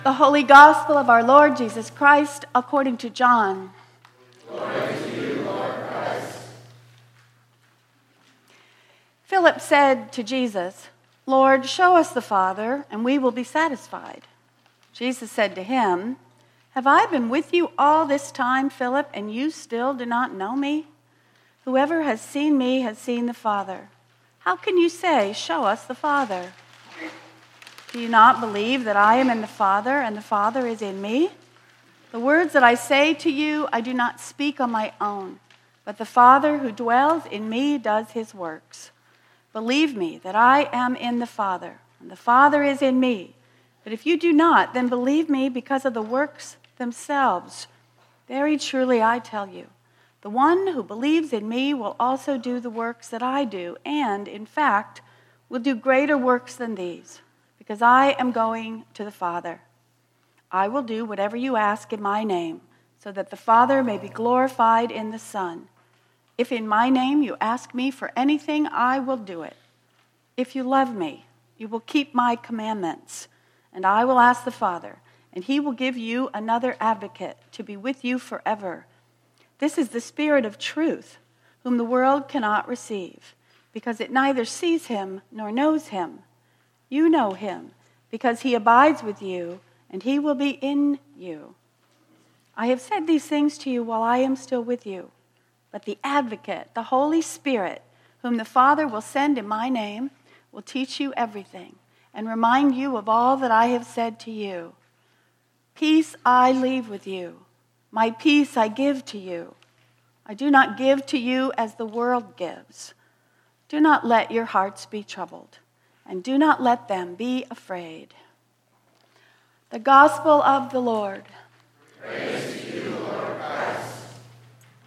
The Holy Gospel of our Lord Jesus Christ according to John. Glory to you, Lord Christ. Philip said to Jesus, "Lord, show us the Father, and we will be satisfied." Jesus said to him, "Have I been with you all this time, Philip, and you still do not know me? Whoever has seen me has seen the Father. How can you say, 'Show us the Father'? Do you not believe that I am in the Father and the Father is in me? The words that I say to you, I do not speak on my own, but the Father who dwells in me does his works. Believe me that I am in the Father, and the Father is in me. But if you do not, then believe me because of the works themselves. Very truly I tell you, the one who believes in me will also do the works that I do, and, in fact, will do greater works than these, because I am going to the Father. I will do whatever you ask in my name, so that the Father may be glorified in the Son. If in my name you ask me for anything, I will do it. If you love me, you will keep my commandments, and I will ask the Father, and he will give you another advocate to be with you forever. This is the Spirit of truth, whom the world cannot receive, because it neither sees him nor knows him. You know him, because he abides with you, and he will be in you. I have said these things to you while I am still with you. But the Advocate, the Holy Spirit, whom the Father will send in my name, will teach you everything and remind you of all that I have said to you. Peace I leave with you. My peace I give to you. I do not give to you as the world gives. Do not let your hearts be troubled, and do not let them be afraid." The Gospel of the Lord.